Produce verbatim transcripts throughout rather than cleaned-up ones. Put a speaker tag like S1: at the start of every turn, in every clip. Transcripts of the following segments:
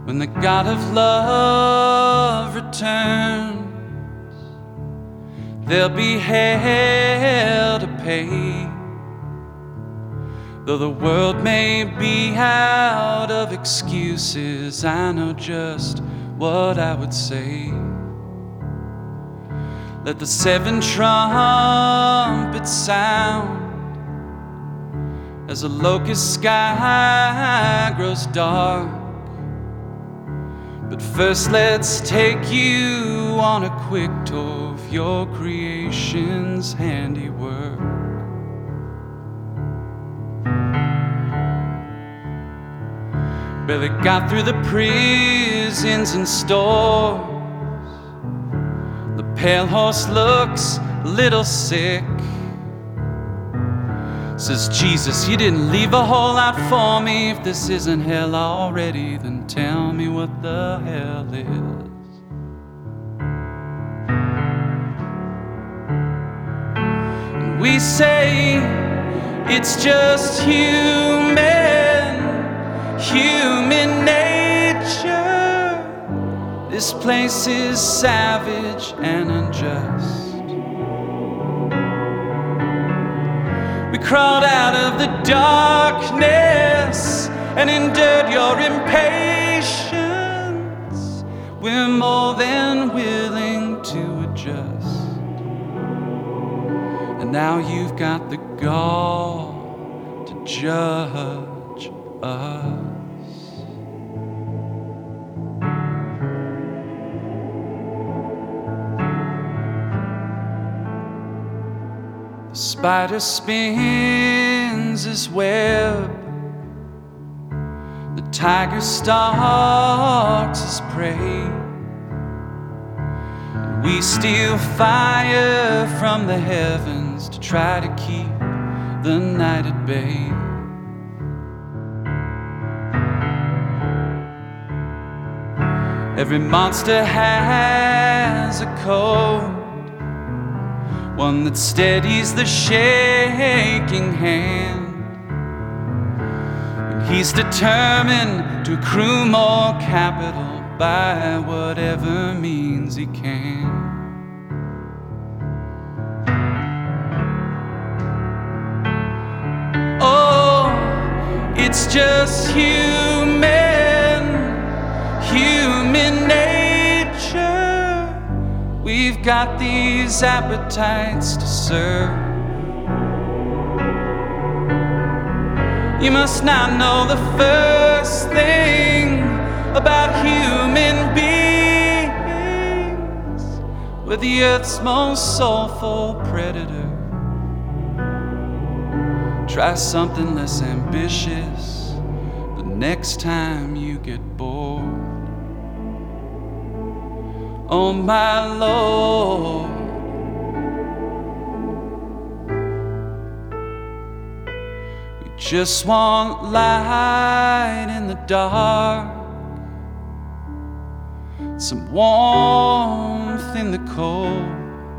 S1: When the God of love returns, there'll be hell to pay. Though the world may be out of excuses, I know just what I would say. Let the seven trumpets sound as a locust sky grows dark. But first let's take you on a quick tour of your creation's handiwork. Barely got through the prisons and stores. The pale horse looks a little sick. Says, Jesus, you didn't leave a whole lot for me. If this isn't hell already, then tell me what the hell is. And we say it's just human, human nature. This place is savage and unjust. We crawled out of the darkness and endured your impatience. We're more than willing to adjust. And now you've got the gall to judge us. The spider spins his web, the tiger stalks his prey, and we steal fire from the heavens to try to keep the night at bay. Every monster has a code, one that steadies the shaking hand. And he's determined to accrue more capital by whatever means he can. Oh, it's just human, human nature. We've got these appetites to serve. You must not know the first thing about human beings. We're the earth's most soulful predator. Try something less ambitious the next time you get bored. Oh my Lord, we just want light in the dark, some warmth in the cold,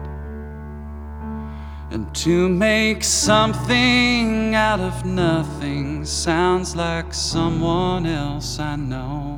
S1: and to make something out of nothing sounds like someone else I know.